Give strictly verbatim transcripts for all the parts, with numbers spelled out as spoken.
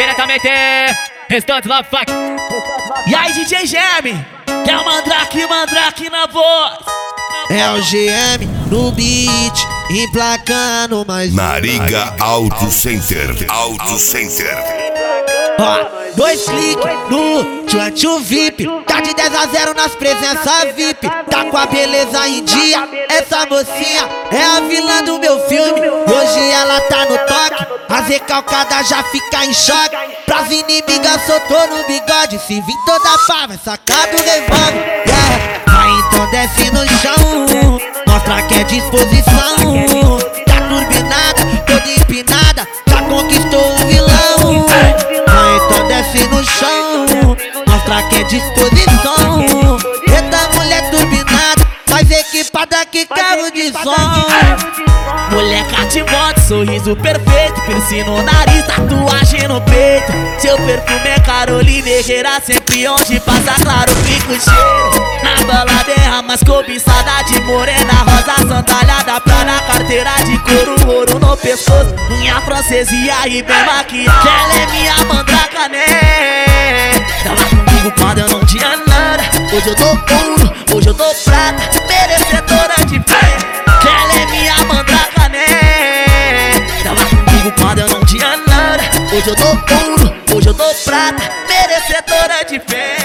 diretamente, restante Love Fuck. E aí, D J Geme, que é o Mandrake, Mandrake na voz. É o G M no beat, emplacando mais um. Nariga Auto Center. Auto Center. Ó, dois cliques no Tchantchu V I P. Tá de dez a zero nas presenças V I P. Tá com a beleza em dia. Essa mocinha é a vilã do meu filme. Hoje ela tá no toque. As recalcadas já fica em choque. Pras inimigas soltou no bigode. Se vir toda pá, vai sacar do revólver. Yeah. Vai então desce no chão. Mostra que é disposição. Tá turbinada, toda empinada. Já conquistou o vilão. Então desce no chão, mostra que é disposição. Eita mulher turbinada, mais equipada que carro de som. Mulher cativante, sorriso perfeito, piercing no nariz, tatuagem no peito. Seu perfume é Carolina Herrera, sempre onde passa claro fica o cheiro. Na balada derrama as cobiçada de morena, rosa sandália pra na carteira de couro, ouro no pescoço, unha francesa e aí bem maquiada. Que ela é minha mandraca, né? Tava comigo quando eu não tinha nada. Hoje eu tô ouro, hoje eu tô prata, merecedora de fé. Que ela é minha mandraca, né? Tava comigo quando eu não tinha nada. Hoje eu tô ouro, hoje eu tô prata, merecedora de fé.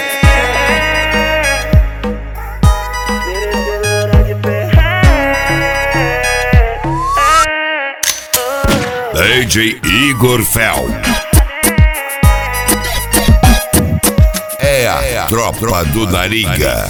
D J Igor Fel. É a, é a tropa do Nariga.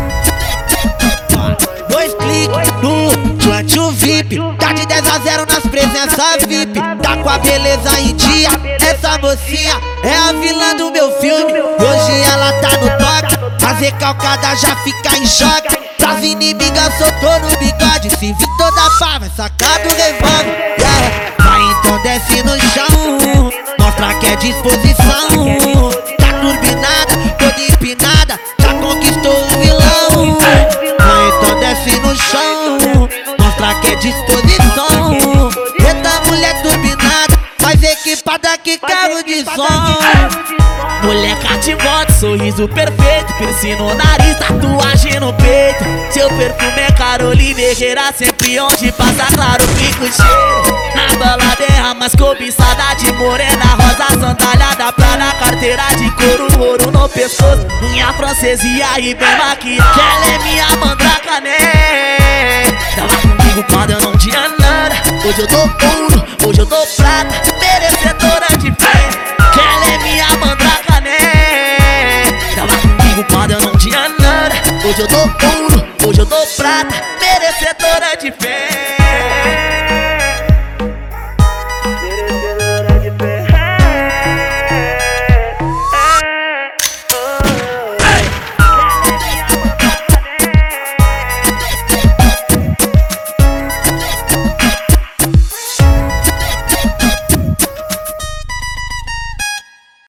Dois cliques no Tchantchu V I P. Tá de dez a zero nas presenças V I P. Tá com a beleza em dia. Essa mocinha é a vilã do meu filme. Hoje ela tá no toque. As recalcadas já fica em choque. Pras inimigas soltou no bigode. Se vir toda pá, vai sacar do revólver. Yeah. Vai então desce no chão. Mostra que é disposição. Tá turbinada, toda empinada. Já conquistou o vilão. Vai então desce no chão. Mostra que é disposição. Eita mulher turbinada, mais equipada que carro de som. Mulher cativante, sorriso perfeito, piercing no nariz, tatuagem no peito. Seu perfume é Carolina Herrera, sempre onde passa claro fica o cheiro. Na balada derrama as cobiçada de morena, rosa sandália pra na carteira de couro, ouro no pescoço, unha francesa e aí bem maquiada. Que ela é minha mandraca, né? Tava comigo quando eu não tinha nada. Hoje eu tô ouro, hoje eu tô prata, merecedora de fé. Que ela é minha mandraca, né? Tava comigo quando eu não tinha nada. Hoje eu tô ouro, hoje eu tô prata, merecedora de fé.